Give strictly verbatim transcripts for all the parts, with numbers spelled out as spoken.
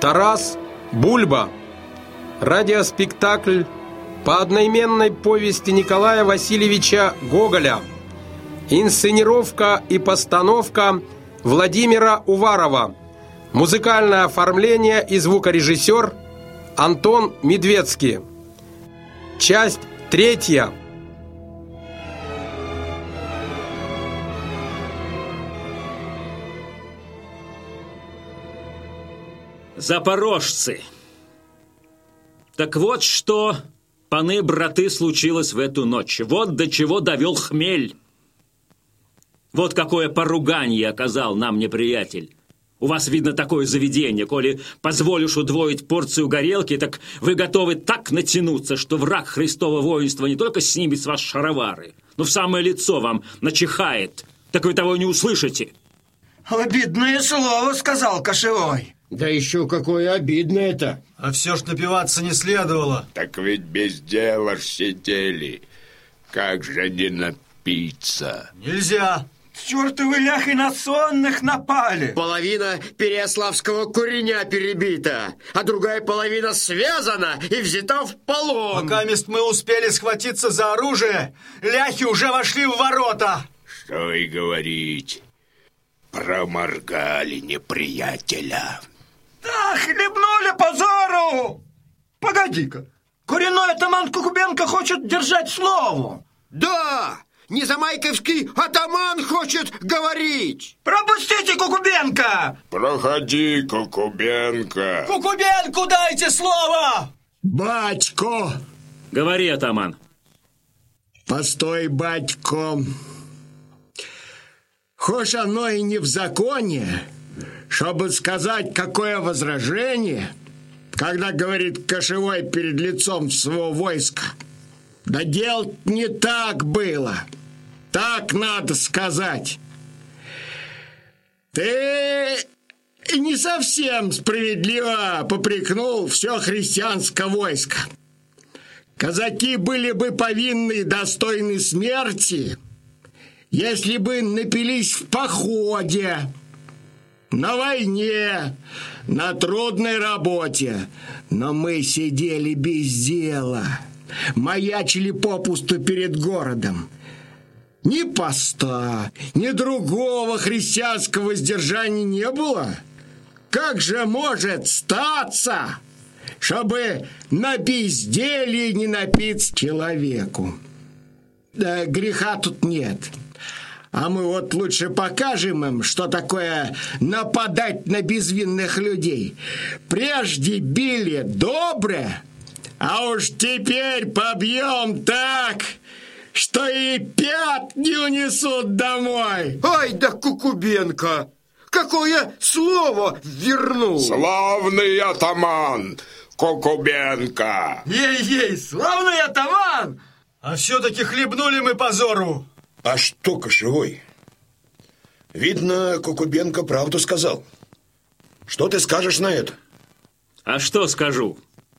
Тарас Бульба. Радиоспектакль по одноименной повести Николая Васильевича Гоголя. Инсценировка и постановка Владимира Уварова. Музыкальное оформление и звукорежиссер Антон Медвецкий. Часть третья. Запорожцы. Так вот что, паны браты, случилось в эту ночь. Вот до чего довел хмель. Вот какое поруганье оказал нам неприятель. У вас, видно, такое заведение. Коли позволишь удвоить порцию горелки, так вы готовы так натянуться, что враг Христова воинства не только снимет с вас шаровары, но в самое лицо вам начихает. Так вы того не услышите. Обидное слово сказал кошевой. Да еще какое обидное-то. А все ж напиваться не следовало. Так ведь без дела ж сидели. Как же не напиться? Нельзя. Чертовы ляхи на сонных напали. Половина Переяславского куреня перебита, а другая половина связана и взята в полон. Пока мест мы успели схватиться за оружие, ляхи уже вошли в ворота. Что и говорить, проморгали неприятеля. Да, хлебнули позору. Погоди-ка, коренной атаман Кукубенко хочет держать слово. Да, незамайковский атаман хочет говорить. Пропустите Кукубенко. Проходи, Кукубенко. Кукубенку дайте слово. Батько. Говори, атаман. Постой, батько. Хошь оно и не в законе, чтобы сказать, какое возражение, когда говорит кошевой перед лицом своего войска. Да делать не так было. Так надо сказать. Ты не совсем справедливо попрекнул все христианское войско. Казаки были бы повинны и достойны смерти, если бы напились в походе, на войне, на трудной работе. Но мы сидели без дела, маячили попусту перед городом. Ни поста, ни другого христианского воздержания не было. Как же может статься, чтобы на безделье не напиться человеку? Да, греха тут нет. А мы вот лучше покажем им, что такое нападать на безвинных людей. Прежде били добре, а уж теперь побьем так, что и пят не унесут домой. Ай да Кукубенко! Какое слово вернул! Славный атаман Кукубенко! Ей-ей, славный атаман! А все-таки хлебнули мы позору. А что, кошевой? Видно, Кукубенко правду сказал. Что ты скажешь на это? А что скажу?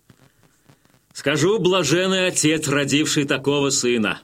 Скажу, блаженный отец, родивший такого сына.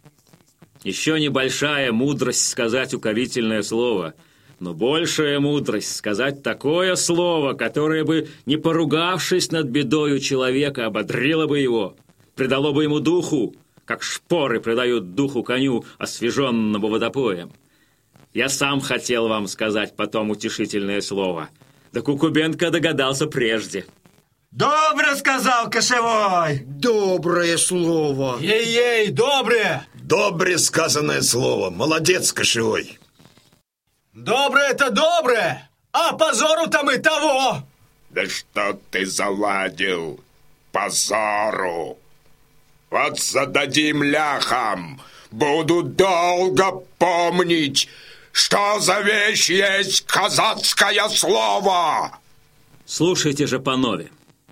Еще небольшая мудрость сказать укорительное слово, но большая мудрость сказать такое слово, которое бы, не поругавшись над бедою человека, ободрило бы его, придало бы ему духу, как шпоры придают духу коню, освеженному водопоем. Я сам хотел вам сказать потом утешительное слово, да Кукубенко догадался прежде. Добро сказал кошевой. Доброе слово. Ей-ей, доброе. Добре сказанное слово. Молодец, кошевой. Доброе-то доброе, а позору-то мы того. Да что ты заладил? Позору! Вот зададим ляхам, буду долго помнить, что за вещь есть казацкое слово. Слушайте же, панове.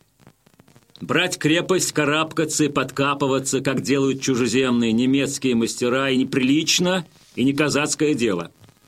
Брать крепость, карабкаться и подкапываться, как делают чужеземные немецкие мастера, и неприлично, и не казацкое дело.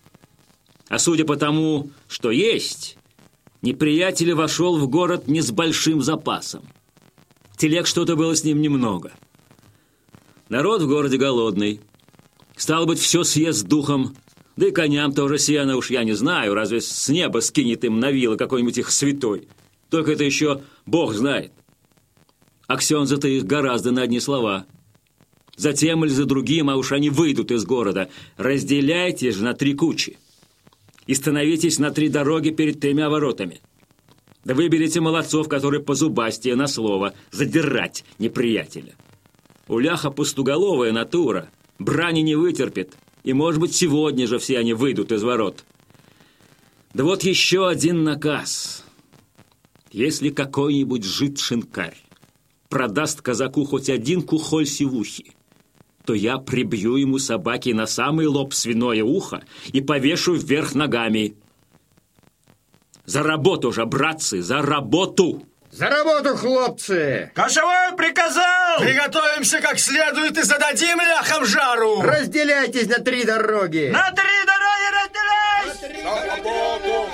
А судя по тому, что есть, неприятель вошел в город не с большим запасом. Телег что-то было с ним немного. Народ в городе голодный. Стало быть, все съест духом. Да и коням тоже сено уж я не знаю, разве с неба скинет им на вилы какой-нибудь их святой. Только это еще Бог знает. А ксензы-то их гораздо на одни слова. Затем или за другим, а уж они выйдут из города. Разделяйте же на три кучи. И становитесь на три дороги перед тремя воротами. Да выберите молодцов, которые позубастее на слово задирать неприятеля. У ляха пустоголовая натура, брани не вытерпит, и, может быть, сегодня же все они выйдут из ворот. Да вот еще один наказ. Если какой-нибудь жид-шинкарь продаст казаку хоть один кухоль сивухи, то я прибью ему собаки на самый лоб свиное ухо и повешу вверх ногами. За работу же, братцы, за работу! За работу, хлопцы! Кошевой приказал! Приготовимся как следует и зададим ляхам жару! Разделяйтесь на три дороги! На три дороги разделяйся! За работу,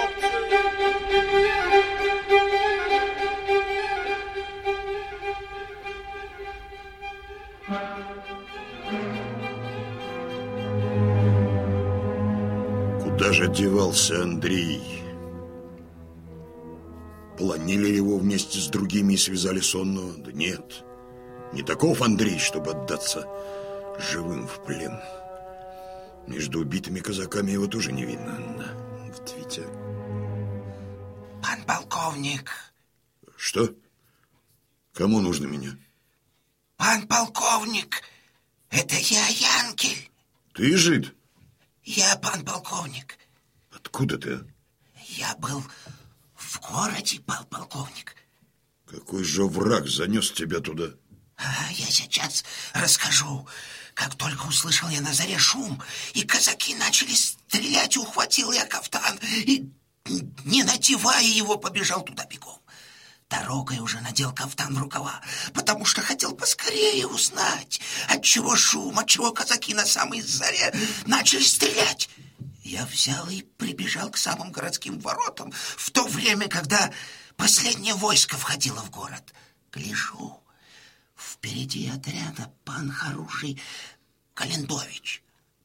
Куда же девался Андрей? Полонили его вместе с другими и связали сонного? Да нет, не таков Андрей, чтобы отдаться живым в плен. Между убитыми казаками его тоже не видно. Да, вот Витя. Пан полковник. Что? Кому нужно меня? Пан полковник, это я, Янкель. Ты жид? Я, пан полковник. Откуда ты? Я был в городе, пан полковник. Какой же враг занес тебя туда? А, я сейчас расскажу. Как только услышал я на заре шум, и казаки начали стрелять, ухватил я кафтан и, не надевая его, побежал туда бегом. Дорогой уже надел кафтан в рукава, потому что хотел поскорее узнать, отчего шум, отчего казаки на самой заре начали стрелять. Я взял и прибежал к самым городским воротам в то время, когда последнее войско входило в город. Гляжу, впереди отряда пан Харуший Календович.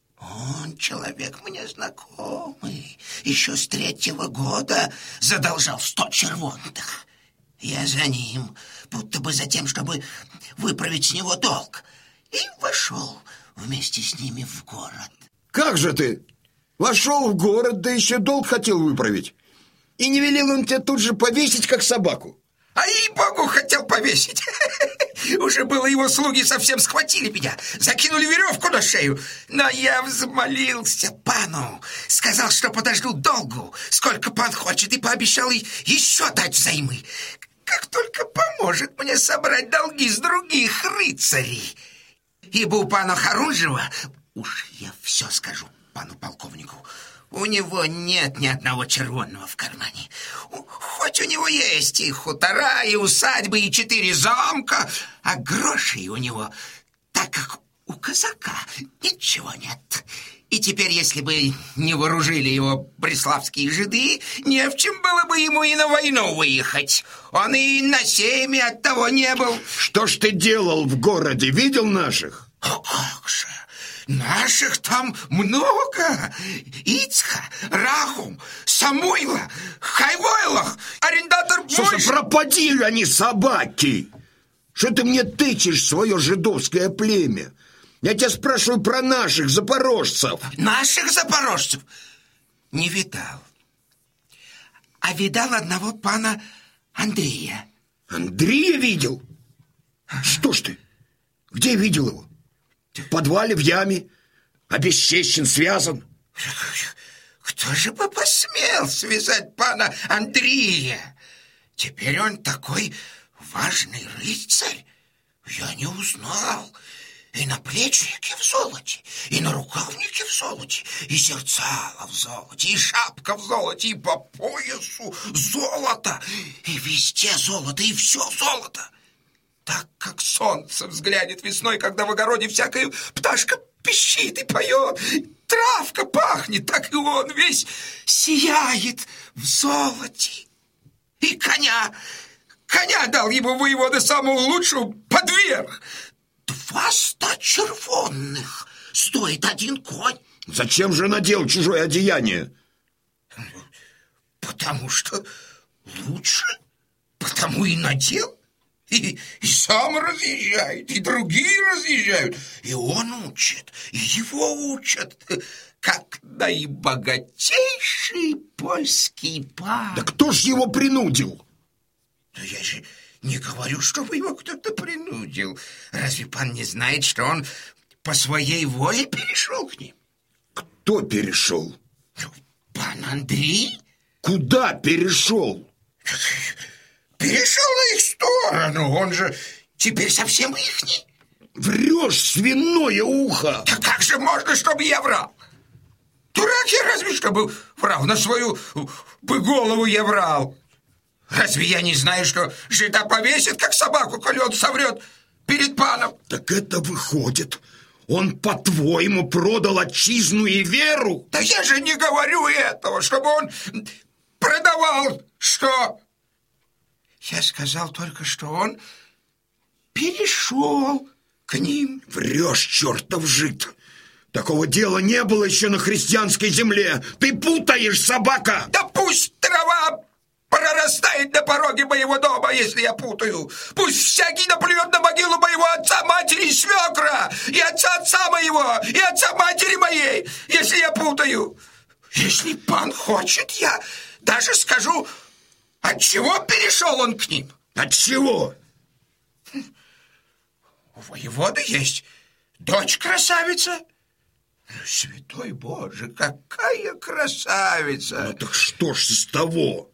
Он человек мне знакомый, еще с третьего года задолжал сто червонных. Я за ним, будто бы за тем, чтобы выправить с него долг, и вошел вместе с ними в город. Как же ты? Вошел в город, да еще долг хотел выправить. И не велел он тебя тут же повесить, как собаку? А ей-богу, хотел повесить. Уже было его слуги совсем схватили меня, закинули веревку на шею. Но я взмолился пану, сказал, что подожду долгу, сколько пан хочет, и пообещал еще дать взаймы, как только поможет мне собрать долги с других рыцарей. Ибо у пана Харунжева, уж я все скажу пану полковнику, у него нет ни одного червонного в кармане. Хоть у него есть и хутора, и усадьбы, и четыре замка, а грошей у него, так как у казака, ничего нет. И теперь, если бы не вооружили его преславские жиды, не в чем было бы ему и на войну выехать. Он и на сейме от того не был. Что ж ты делал в городе? Видел наших? О, как же! Наших там много. Ицха, Рахум, Самойла, Хайвойлах, арендатор Бойш. Слушай, пропади они, собаки! Что ты мне тычешь, свое жидовское племя? Я тебя спрашиваю про наших запорожцев. Наших запорожцев? Не видал. А видал одного пана Андрея. Андрея видел? Что ж ты? Где видел его? В подвале, в яме, обесчещен, связан. Кто же бы посмел связать пана Андрея? Теперь он такой важный рыцарь. Я не узнал. И наплечники в золоте, и нарукавники в золоте, и зерцало в золоте, и шапка в золоте, и по поясу золото, и везде золото, и все золото. Так как солнце взглянет весной, когда в огороде всякая пташка пищит и поет, травка пахнет, так и он весь сияет в золоте. И коня, коня дал ему воевода самого лучшего подверх. Два ста червонных стоит один конь. Зачем же надел чужое одеяние? Потому что лучше потому и надел. И, и сам разъезжает, и другие разъезжают. И он учит, и его учат, как наибогатейший польский пан. Да кто ж его принудил? Да я же не говорю, чтобы его кто-то принудил. Разве пан не знает, что он по своей воле перешел к ним? Кто перешел? Пан Андрей. Куда перешел? Перешел на их сторону. Он же теперь совсем ихний. Врешь, свиное ухо. Да как же можно, чтобы я врал? Дурак я разве чтобы врал? На свою бы голову я врал. Разве я не знаю, что жида повесит, как собаку, коли он соврет перед паном? Так это выходит, он, по-твоему, продал отчизну и веру? Да я же не говорю этого, чтобы он продавал что? Я сказал только, что он перешел к ним. Врешь, чертов жид. Такого дела не было еще на христианской земле. Ты путаешь, собака. Да пусть трава прорастает на пороге моего дома, если я путаю. Пусть всякий наплюет на могилу моего отца, матери и свекра, и отца отца моего, и отца матери моей, если я путаю. Если пан хочет, я даже скажу, от чего перешел он к ним. От чего? У воеводы есть дочь красавица. Святой Боже, какая красавица! Ну так что ж из того?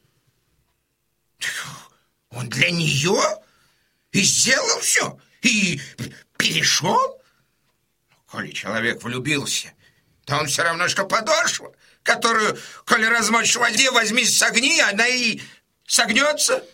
Он для нее и сделал все, и перешел. Коли человек влюбился, то он все равно, что подошва, которую, коли размочь в воде, возьми согни, она и согнется.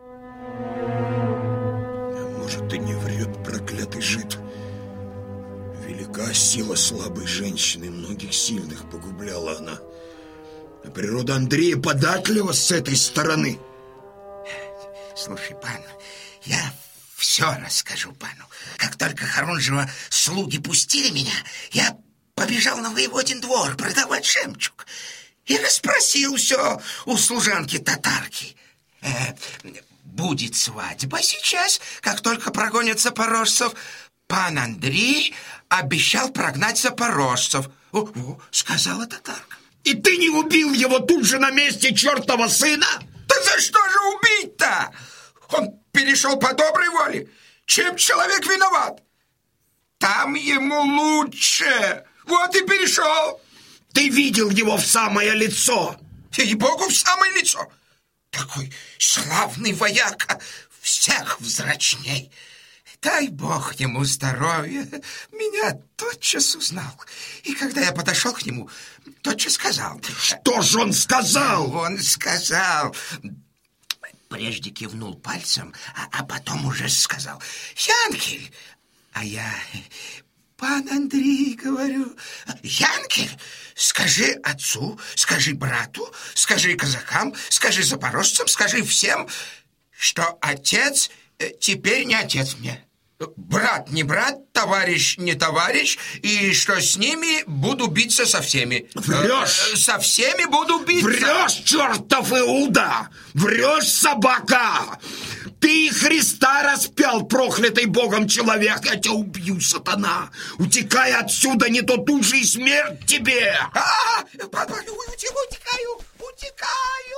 Может, и не врет проклятый жид. Велика сила слабой женщины, многих сильных погубляла она. А природа Андрея податлива с этой стороны. Слушай, пан, я все расскажу пану. Как только Харунжева слуги пустили меня, я побежал на воеводин двор продавать жемчуг и расспросил все у служанки-татарки. Э, будет свадьба сейчас, как только прогонят запорожцев. Пан Андрей обещал прогнать запорожцев. О, о, сказала татарка. И ты не убил его тут же на месте, чертова сына? Да за что же убить-то? Он перешел по доброй воле. Чем человек виноват? Там ему лучше. Вот и перешел. Ты видел его в самое лицо? Ей-богу, в самое лицо. Такой славный вояка, всех взрачней. Дай бог ему здоровья. Меня тотчас узнал. И когда я подошел к нему, тотчас сказал. Что же он сказал? Он сказал... Прежде кивнул пальцем, а, а потом уже сказал: «Янкель!» А я: «Пан Андрей, говорю, Янкель, скажи отцу, скажи брату, скажи казакам, скажи запорожцам, скажи всем, что отец теперь не отец мне. Брат не брат, товарищ не товарищ, и что с ними буду биться со всеми». Врешь! Со всеми буду биться. Врешь, чертов Иуда! Врешь, собака! Ты Христа распял, проклятый Богом человек! Я тебя убью, сатана! Утекай отсюда, не то тут же и смерть тебе! А, утекаю, утекаю!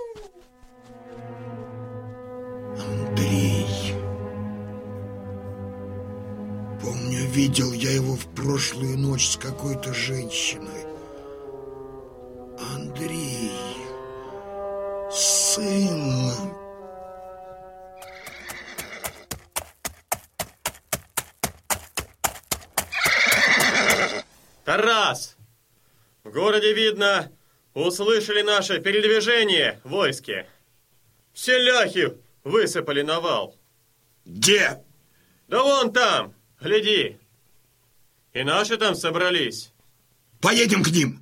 Андрей... Помню, видел я его в прошлую ночь с какой-то женщиной. Андрей, сын. Тарас, в городе, видно, услышали наше передвижение в войске. Все ляхи высыпали на вал. Где? Да вон там. Гляди, и наши там собрались. Поедем к ним.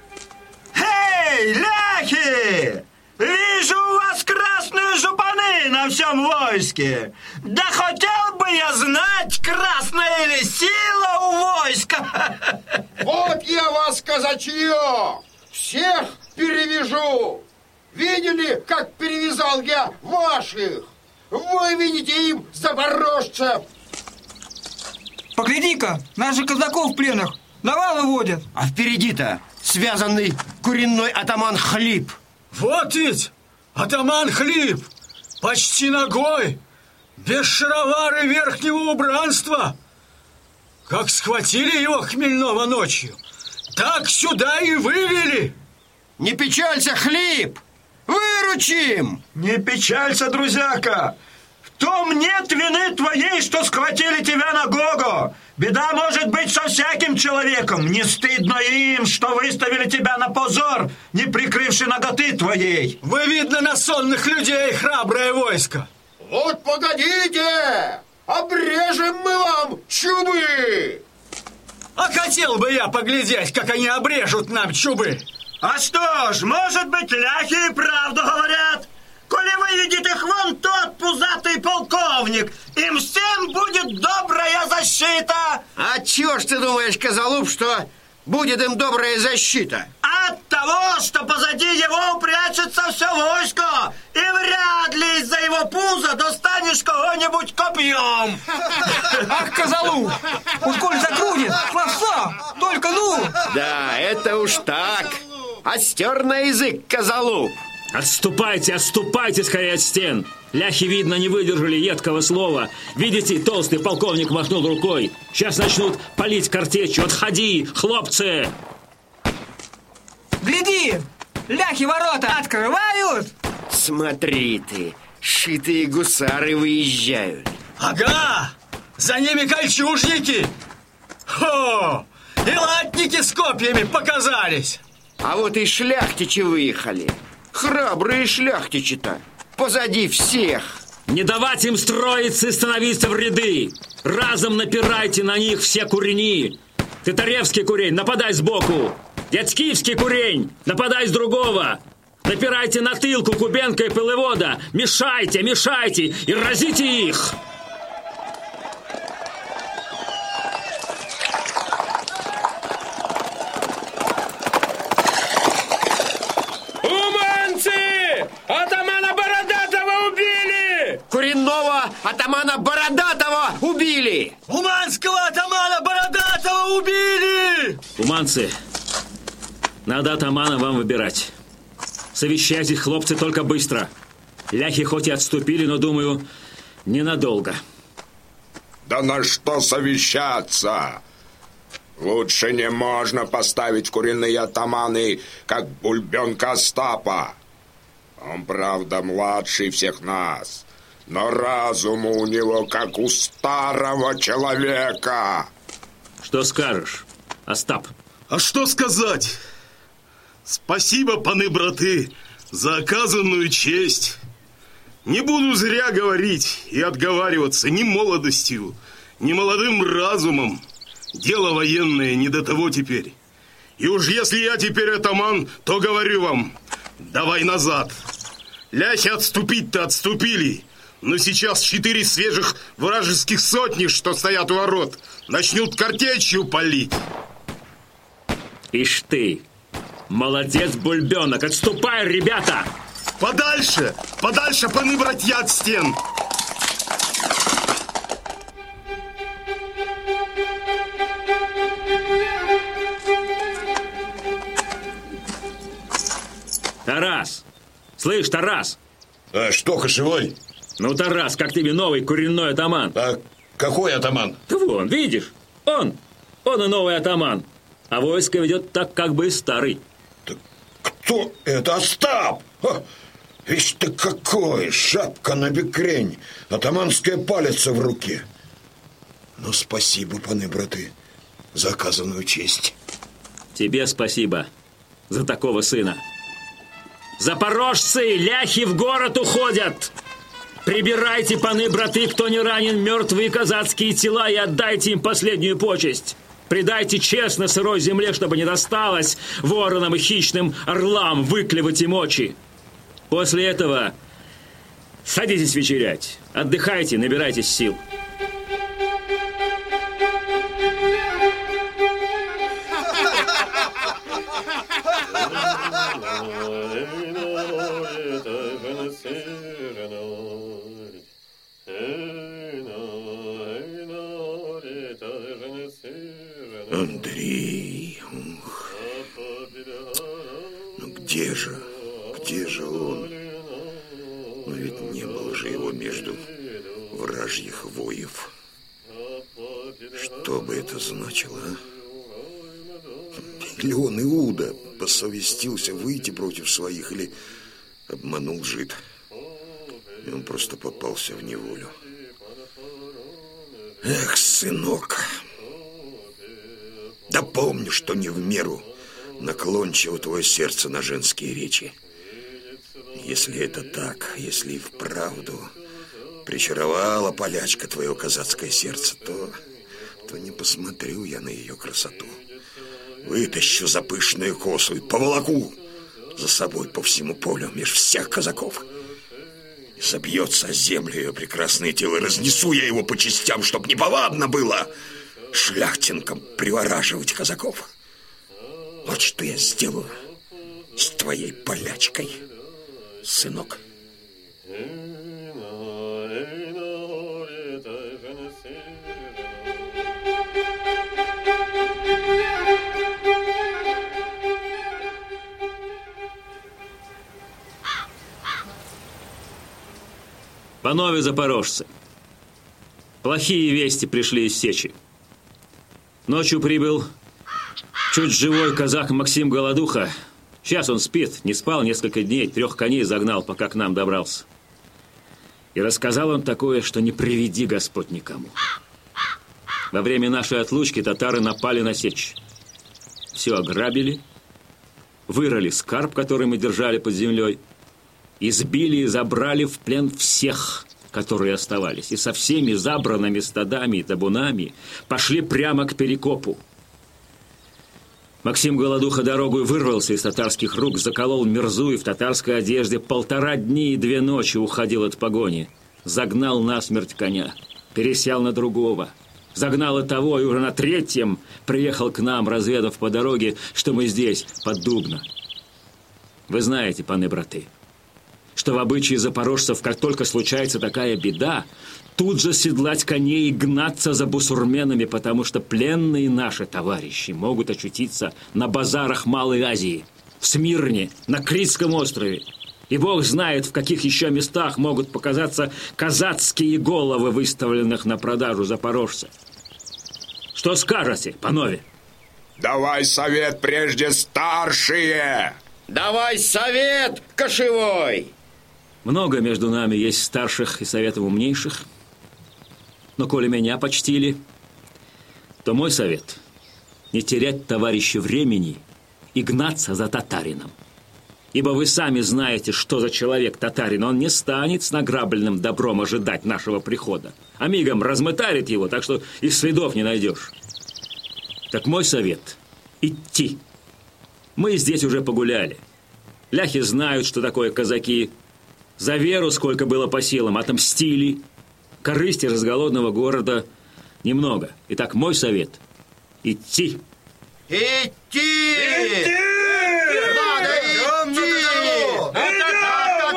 Эй, ляхи! Вижу у вас красные жупаны на всем войске. Да хотел бы я знать, красная ли сила у войска. Вот я вас, казачье, всех перевяжу. Видели, как перевязал я ваших? Выведите им запорожцев. Погляди-ка, наших казаков в пленах навал выводят. А впереди-то связанный куренной атаман Хлип. Вот ведь атаман Хлип, почти ногой, без шаровары верхнего убранства. Как схватили его хмельного ночью, так сюда и вывели. Не печалься, Хлип, выручим. Не печалься, друзьяка. В том нет вины твоей, что схватили тебя на Гого. Беда может быть со всяким человеком. Не стыдно им, что выставили тебя на позор, не прикрывши наготы твоей. Вы, видно, на сонных людей храброе войско. Вот погодите, обрежем мы вам чубы. А хотел бы я поглядеть, как они обрежут нам чубы. А что ж, может быть, ляхи и правду говорят. Коли выведет их вон тот пузатый полковник, им всем будет добрая защита. А чего ж ты думаешь, Козолуп, что будет им добрая защита? От того, что позади него прячется все войско, и вряд ли из-за его пуза достанешь кого-нибудь копьем. Ах, Козолуп, уж коль закрутит, хвоста, только ну. Да, это уж так. Остер на язык, Козолуп. Отступайте, отступайте скорее от стен. Ляхи, видно, не выдержали едкого слова. Видите, толстый полковник махнул рукой. Сейчас начнут палить картечью. Отходи, хлопцы! Гляди, ляхи ворота открывают. Смотри ты, шитые гусары выезжают. Ага, за ними кольчужники. Хо, и латники с копьями показались. А вот и шляхтичи выехали. Храбрые шляхтичи-то, позади всех. Не давать им строиться и становиться в ряды. Разом напирайте на них все курени. Титаревский курень, нападай сбоку. Дядькивский курень, нападай с другого. Напирайте на тыл Кукубенко и Пылевода. Мешайте, мешайте и разите их. Атамана Бородатого убили! Коренного атамана Бородатого убили! Уманского атамана Бородатого убили! Уманцы, надо атамана вам выбирать. Совещайтесь, хлопцы, только быстро. Ляхи хоть и отступили, но, думаю, ненадолго. Да на что совещаться? Лучше не можно поставить куриные атаманы, как Бульбенка Остапа. Он, правда, младший всех нас, но разуму у него, как у старого человека. Что скажешь, Остап? А что сказать? Спасибо, паны-браты, за оказанную честь. Не буду зря говорить и отговариваться ни молодостью, ни молодым разумом. Дело военное не до того теперь. И уж если я теперь атаман, то говорю вам, давай назад. Ляхи отступить-то отступили, но сейчас четыре свежих вражеских сотни, что стоят у ворот, начнут картечью палить. Ишь ты, молодец, Бульбенок, отступай, ребята! Подальше, подальше, паны-братья, от стен! Тарас! Слышь, Тарас! А что, кошевой? Ну, Тарас, как тебе новый куренной атаман? А какой атаман? Да вон, видишь, он, он и новый атаман. А войско ведет так, как бы и старый. Так кто это? Остап! А, ишь ты какой! Шапка на бекрень, атаманская палица в руке. Ну, спасибо, паны-браты, за оказанную честь. Тебе спасибо за такого сына. Запорожцы, ляхи в город уходят. Прибирайте, паны-браты, кто не ранен, мертвые казацкие тела, и отдайте им последнюю почесть. Предайте честно сырой земле, чтобы не досталось воронам и хищным орлам выклевать им очи. После этого Садитесь вечерять. Отдыхайте, набирайтесь сил. Андрей, ух. Ну где же, где же он? Но ведь не было же его между вражьих воев. Что бы это значило, а? Или он, Иуда, посовестился выйти против своих, или обманул жид, и он просто попался в неволю. Эх, сынок, да помню, что не в меру наклончиво твое сердце на женские речи. Если это так, если и вправду причаровала полячка твое казацкое сердце, то, то не посмотрю я на ее красоту. Вытащу за пышную косу и поволоку за собой по всему полю меж всех казаков. И собьется о землю ее прекрасное тело, и разнесу я его по частям, чтоб неповадно было шляхтинкам привораживать казаков. Вот что я сделаю с твоей полячкой, сынок. Панове запорожцы, плохие вести пришли из сечи. Ночью прибыл чуть живой казак Максим Голодуха. Сейчас он спит, не спал несколько дней, трех коней загнал, пока к нам добрался. И рассказал он такое, что не приведи Господь никому. Во время нашей отлучки татары напали на сечь. Все ограбили, вырыли скарб, который мы держали под землей, избили и забрали в плен всех, которые оставались. И со всеми забранными стадами и табунами пошли прямо к Перекопу. Максим Голодуха дорогой вырвался из татарских рук, заколол мерзу и в татарской одежде полтора дни и две ночи уходил от погони. Загнал насмерть коня, пересел на другого, загнал и того, и уже на третьем приехал к нам, разведав по дороге, что мы здесь, под Дубно. Вы знаете, паны-браты, что в обычае запорожцев, как только случается такая беда, тут же седлать коней и гнаться за бусурменами, потому что пленные наши товарищи могут очутиться на базарах Малой Азии, в Смирне, на Критском острове. И Бог знает, в каких еще местах могут показаться казацкие головы, выставленных на продажу запорожцев. Что скажете, панове? Давай совет прежде, старшие! Давай совет, кошевой! Много между нами есть старших и советов умнейших, но коли меня почтили, то мой совет – не терять, товарищи, времени и гнаться за татарином. Ибо вы сами знаете, что за человек татарин. Он не станет с награбленным добром ожидать нашего прихода, а мигом размытарит его, так что и следов не найдешь. Так мой совет – идти. Мы здесь уже погуляли. Ляхи знают, что такое казаки. За веру сколько было по силам, отомстили. Корысти из голодного города немного. Итак, мой совет – идти. Идти! Идти! Надо идти!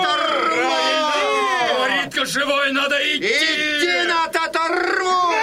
Говорит кошевой, надо идти! Идти на Татарву!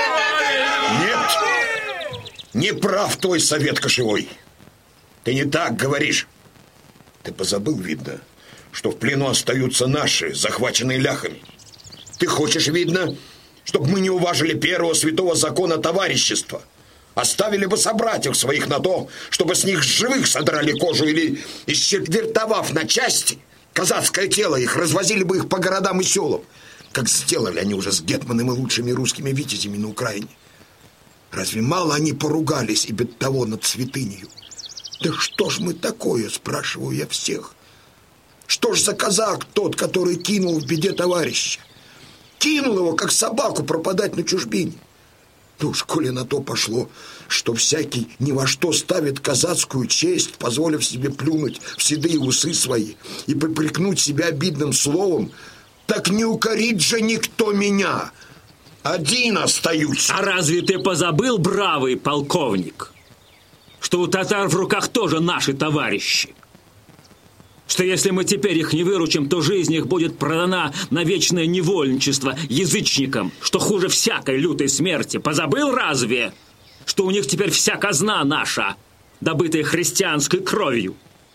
Нет! Не прав твой совет, кошевой. Ты не так говоришь. Ты позабыл, видно, что в плену остаются наши, захваченные ляхами. Ты хочешь, видно, чтобы мы не уважили первого святого закона товарищества, оставили бы собратьев своих на то, чтобы с них живых содрали кожу или, исчетвертовав на части, казацкое тело их, развозили бы их по городам и селам, как сделали они уже с гетманами и лучшими русскими витязями на Украине. Разве мало они поругались и без того над святынею? Да что ж мы такое, спрашиваю я всех? Что ж за казак тот, который кинул в беде товарища? Кинул его, как собаку, пропадать на чужбине. Ну уж, коли на то пошло, что всякий ни во что ставит казацкую честь, позволив себе плюнуть в седые усы свои и попрекнуть себя обидным словом, Так не укорит же никто меня. Один остаюсь. А разве ты позабыл, бравый полковник, что у татар в руках тоже наши товарищи? Что если мы теперь их не выручим, то жизнь их будет продана на вечное невольничество язычникам, что хуже всякой лютой смерти. Позабыл разве, что у них теперь вся казна наша, добытая христианской кровью?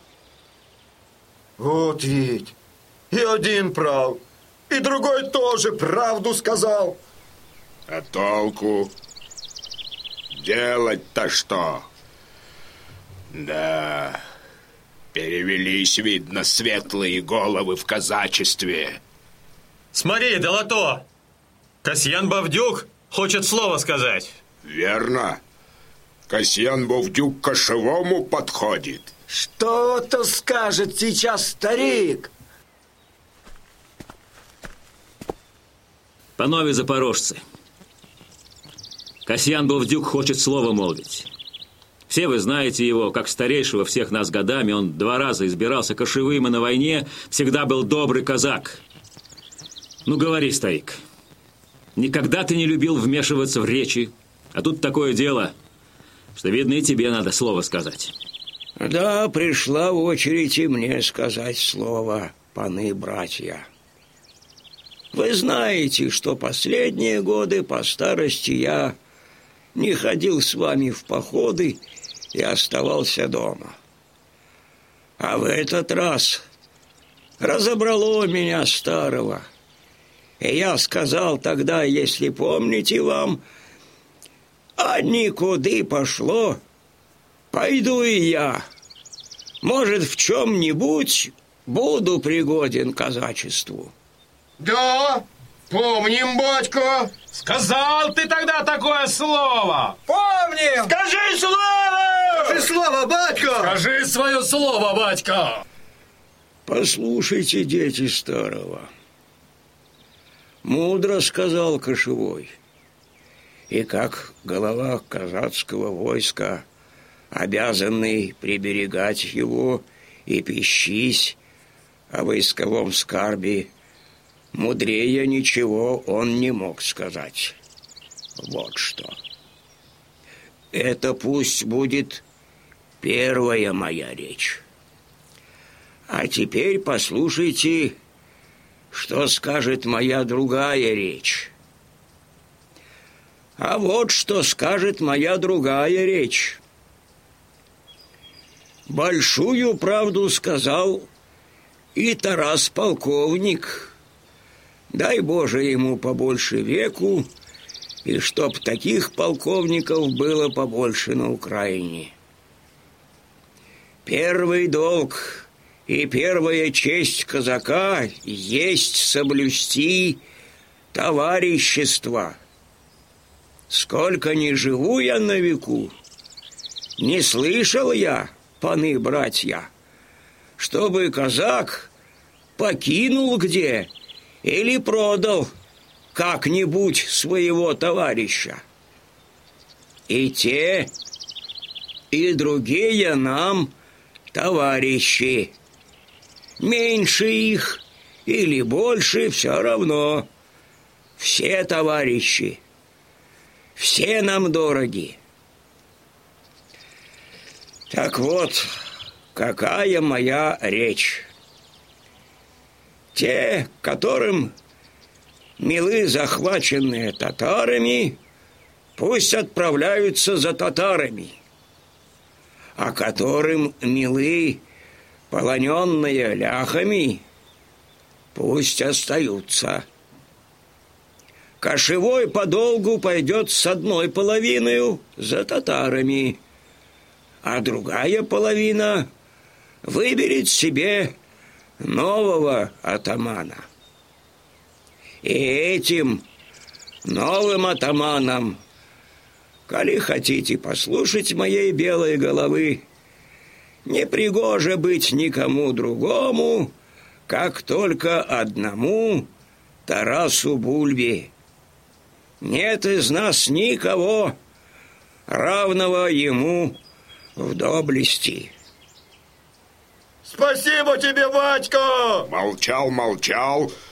Вот ведь, и один прав, и другой тоже правду сказал. А толку? Делать-то что? Да, перевелись, видно, светлые головы в казачестве. Смотри, Долото, Касьян Бавдюк хочет слово сказать. Верно. Касьян Бавдюк к кошевому подходит. Что-то скажет сейчас старик. Панове запорожцы, Касьян Бавдюк хочет слово молвить. Все вы знаете его, как старейшего всех нас годами. Он два раза избирался кошевым, и на войне всегда был добрый казак. Ну, говори, старик, никогда ты не любил вмешиваться в речи, а тут такое дело, что, видно, и тебе надо слово сказать. Да, пришла очередь и мне сказать слово, паны-братья. Вы знаете, что последние годы по старости я не ходил с вами в походы и оставался дома. А в этот раз разобрало меня старого. И я сказал тогда, если помните вам, а никуды пошло, пойду и я. Может, в чем-нибудь буду пригоден к казачеству. Да, помним, батька. Сказал ты тогда такое слово. Помним. Скажи слово! Скажи слово, батька. Скажи свое слово, батька. Послушайте, дети старого. Мудро сказал кошевой. И как голова казацкого войска, обязанный приберегать его и пищись о войсковом скарбе, мудрее ничего он не мог сказать. Вот что. Это пусть будет первая моя речь. А теперь послушайте, что скажет моя другая речь. А вот что скажет моя другая речь. Большую правду сказал и Тарас полковник. Дай Боже ему побольше веку, и чтоб таких полковников было побольше на Украине. Первый долг и первая честь казака есть соблюсти товарищество. Сколько ни живу я на веку, не слышал я, паны-братья, чтобы казак покинул где или продал как-нибудь своего товарища. И те, и другие нам товарищи. Меньше их или больше, все равно. Все товарищи. Все нам дороги. Так вот, какая моя речь. Те, которым милы захваченные татарами, пусть отправляются за татарами, а которым милы полоненные ляхами, пусть остаются. Кошевой подолгу пойдет с одной половиной за татарами, а другая половина выберет себе нового атамана. И этим новым атаманом, коли хотите послушать моей белой головы, не пригоже быть никому другому, как только одному Тарасу Бульбе. Нет из нас никого, равного ему в доблести. Спасибо тебе, батька! Молчал, молчал,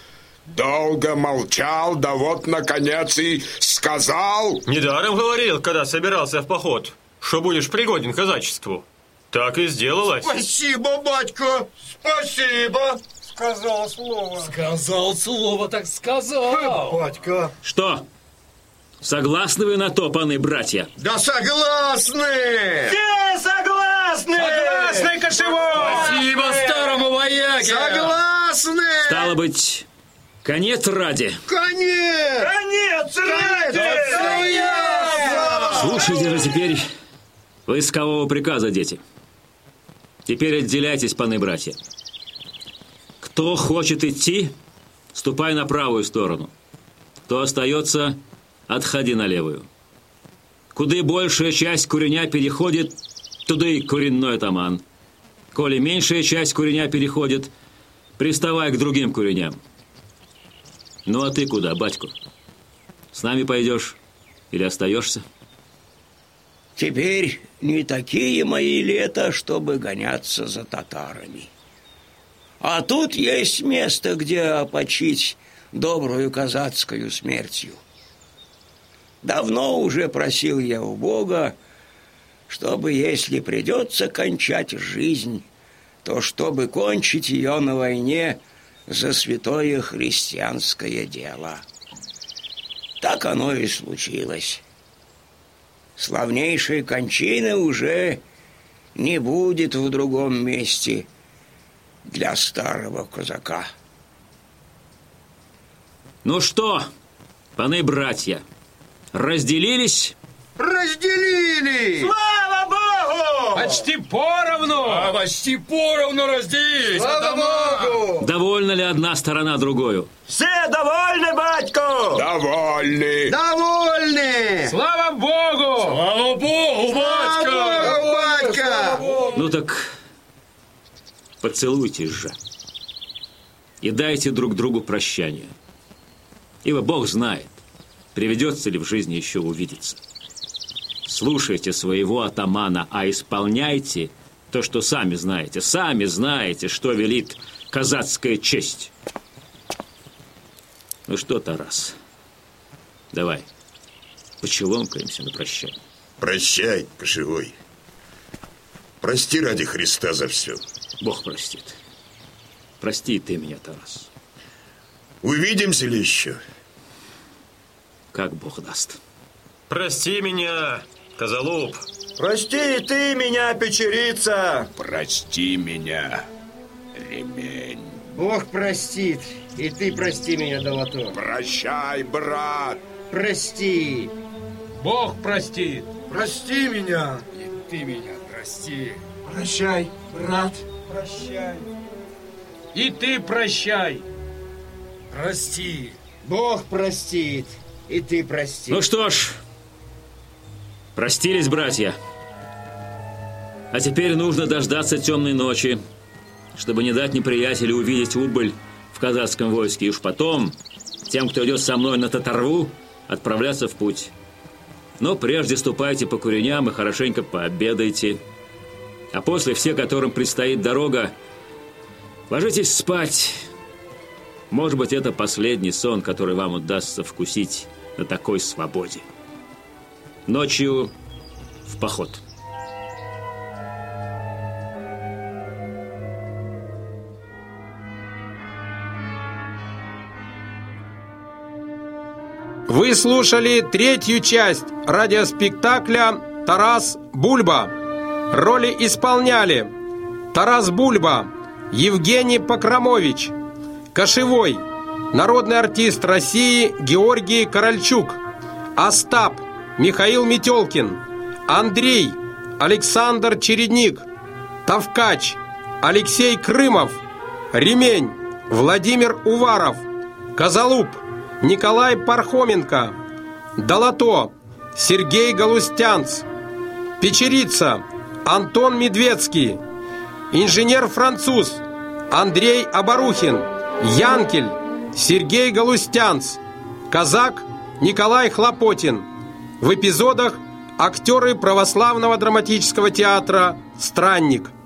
Долго молчал, да вот, наконец, и сказал... Недаром говорил, когда собирался в поход, что будешь пригоден к казачеству. Так и сделалось. Спасибо, батька, спасибо. Сказал слово. Сказал слово, так сказал. Батька. Что? Согласны вы на то, паны братья? Да согласны! Все согласны! Согласны, кошевой! Спасибо старому вояке! Согласны! Стало быть, конец ради. Конец! Конец ради! Слушайте же теперь войскового приказа, дети. Теперь отделяйтесь, паны братья. Кто хочет идти, ступай на правую сторону. Кто остается, отходи на левую. Куда большая часть куреня переходит, туда и коренной атаман. Коли меньшая часть куреня переходит, приставай к другим куреням. Ну а ты куда, батько? С нами пойдешь или остаешься? Теперь не такие мои лета, чтобы гоняться за татарами. А тут есть место, где опочить добрую казацкую смертью. Давно уже просил я у Бога, чтобы, если придется кончать жизнь, то чтобы кончить ее на войне за святое христианское дело. Так оно и случилось. Славнейшей кончины уже не будет в другом месте для старого казака. Ну что, паны братья, разделились? Разделились! Слава Богу! Почти поровну! А почти поровну разделились! Слава Богу! Довольна ли одна сторона другою? Все довольны, батько? Довольны! Довольны! Слава Богу! Слава Богу, батька! Слава Богу, батька! Ну так поцелуйтесь же и дайте друг другу прощание. Ибо Бог знает, приведется ли в жизни еще увидеться. Слушайте своего атамана, а исполняйте то, что сами знаете. Сами знаете, что велит казацкая честь. Ну что, Тарас, давай, почеломкаемся на прощание. Прощай, кошевой. Прости ради Христа за все. Бог простит. Прости ты меня, Тарас. Увидимся ли еще? Как Бог даст. Прости меня, Козолуп. Прости и ты меня, Печерица. Прости меня, Ремень. Бог простит, и ты прости меня, Долото. Прощай, брат. Прости. Бог простит. Прости меня. И ты меня прости. Прощай, брат. Прощай. И ты прощай. Прости. Бог простит, и ты прости. Ну что ж, простились, братья. А теперь нужно дождаться темной ночи, чтобы не дать неприятелю увидеть убыль в казацком войске. И уж потом, тем, кто идет со мной на Татарву, отправляться в путь. Но прежде ступайте по куреням и хорошенько пообедайте. А после все, которым предстоит дорога, ложитесь спать. Может быть, это последний сон, который вам удастся вкусить на такой свободе. Ночью в поход. Вы слушали третью часть радиоспектакля «Тарас Бульба». Роли исполняли Тарас Бульба, Евгений Покромович, Кошевой, народный артист России Георгий Корольчук, Остап Михаил Метелкин, Андрей Александр Чередник, Тавкач Алексей Крымов, Ремень Владимир Уваров, Козолуп Николай Пархоменко, Долото Сергей Галустянц, Печерица Антон Медведский, инженер-француз Андрей Оборухин, Янкель Сергей Галустянц, казак Николай Хлопотин. В эпизодах актеры православного драматического театра «Странник».